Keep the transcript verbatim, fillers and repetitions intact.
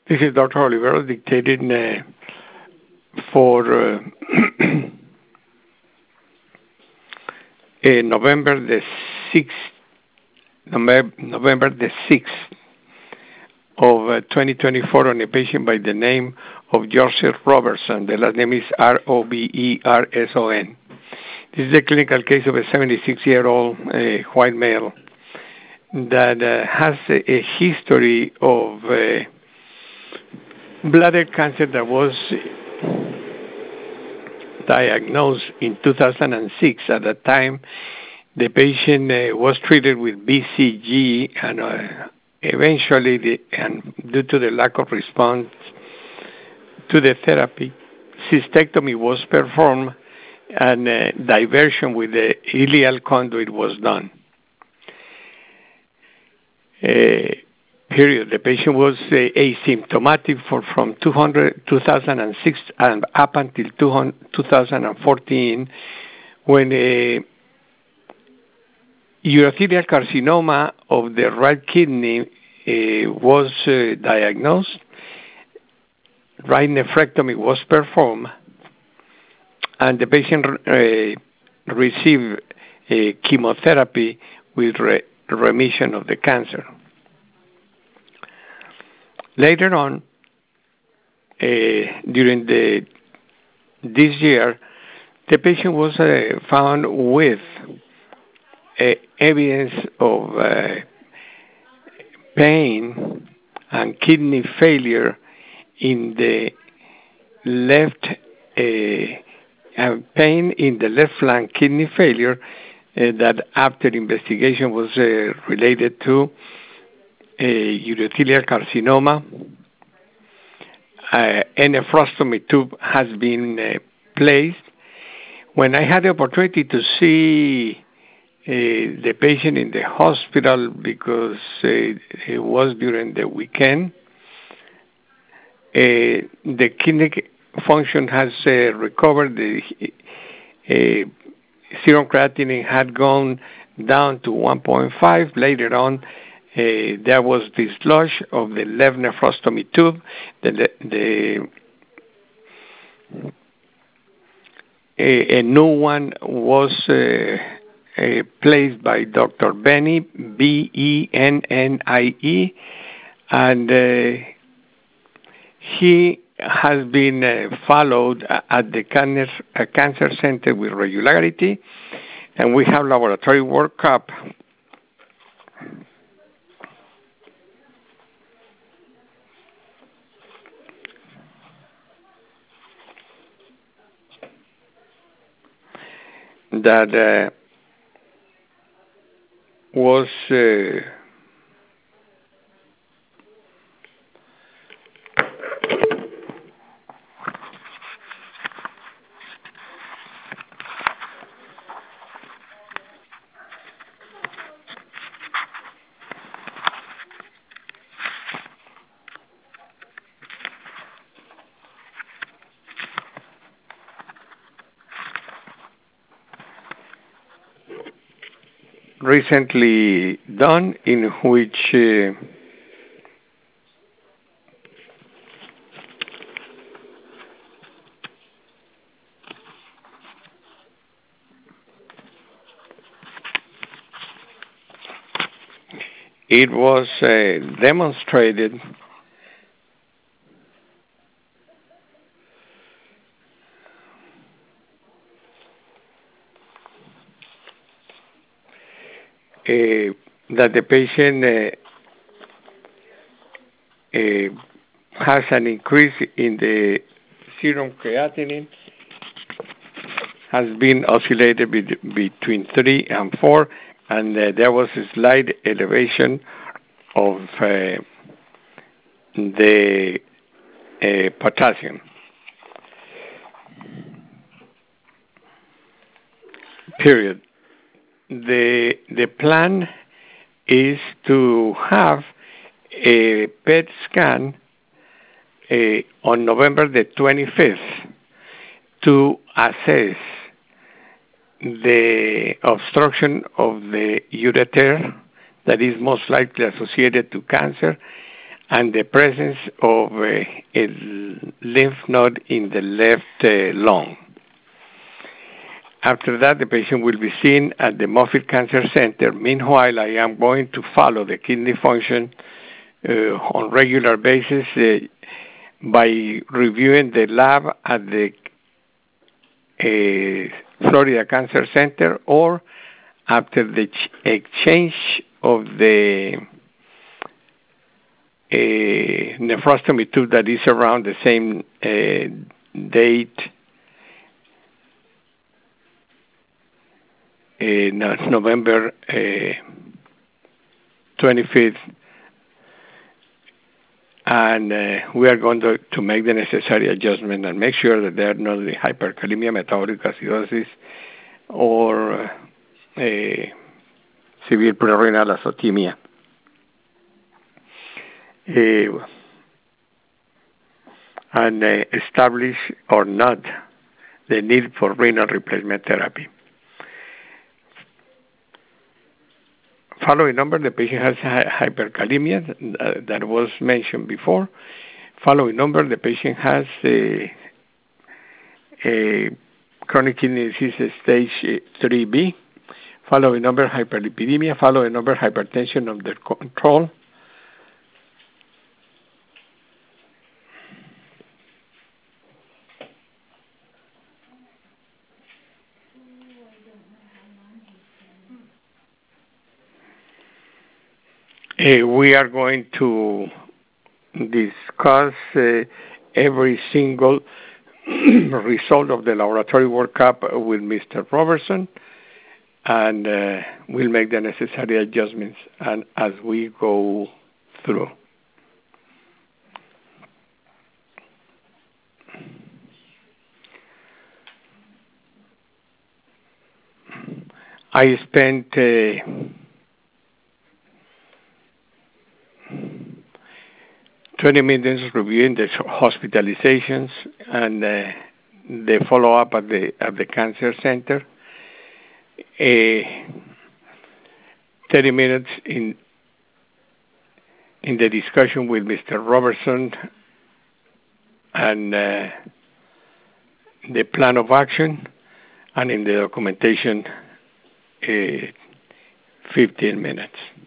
This is Doctor Olivero dictating uh, for uh, uh, November the sixth, November the sixth of uh, twenty twenty-four on a patient by the name of Joseph Robertson. The last name is R O B E R S O N. This is a clinical case of a seventy-six-year-old uh, white male that uh, has a, a history of uh, bladder cancer that was diagnosed in two thousand six. At that time, the patient uh, was treated with B C G, and uh, eventually, the, and due to the lack of response to the therapy, cystectomy was performed, and uh, diversion with the ileal conduit was done. Uh, period. The patient was uh, asymptomatic for from two thousand six and up until two thousand fourteen, when a urothelial carcinoma of the right kidney uh, was uh, diagnosed. Right nephrectomy was performed, and the patient uh, received uh, chemotherapy with re- remission of the cancer. Later on, uh, during the this year, the patient was uh, found with uh, evidence of uh, pain and kidney failure in the left, uh, uh, pain in the left flank kidney failure uh, that after investigation was uh, related to a urothelial carcinoma. Uh, a nephrostomy tube has been uh, placed. When I had the opportunity to see uh, the patient in the hospital, because uh, it was during the weekend, uh, the kidney function has uh, recovered. The uh, serum creatinine had gone down to one point five. Later on, Uh, there was dislodge of the left nephrostomy tube. The, the, the a, a new one was uh, uh, placed by Doctor Benny, B E N N I E, and uh, he has been uh, followed at the cancer, uh, cancer center with regularity, and we have laboratory workup. That uh, was uh, recently done, in which uh, it was uh, demonstrated Uh, that the patient uh, uh, has an increase in the serum creatinine, has been oscillated be- between three and four, and uh, there was a slight elevation of uh, the uh, potassium. Period. The the plan is to have a P E T scan uh, on November the twenty-fifth to assess the obstruction of the ureter that is most likely associated to cancer, and the presence of uh, a lymph node in the left uh, lung. After that, the patient will be seen at the Moffitt Cancer Center. Meanwhile, I am going to follow the kidney function uh, on regular basis uh, by reviewing the lab at the uh, Florida Cancer Center, or after the ch- exchange of the uh, nephrostomy tube that is around the same uh, date, uh, no, November uh, twenty-fifth, and uh, we are going to, to make the necessary adjustment and make sure that there are not the hyperkalemia, metabolic acidosis, or uh, severe prerenal azotemia. Uh, and uh, establish or not the need for renal replacement therapy. Following number, the patient has hyperkalemia that was mentioned before. Following number, the patient has a, a chronic kidney disease stage three B. Following number, hyperlipidemia. Following number, hypertension under control. Uh, we are going to discuss uh, every single result of the laboratory workup with Mister Robertson, and uh, we'll make the necessary adjustments and as we go through. I spent uh, twenty minutes reviewing the hospitalizations and uh, the follow-up at the at the cancer center. Uh, thirty minutes in in the discussion with Mister Robertson and uh, the plan of action, and in the documentation, uh, fifteen minutes.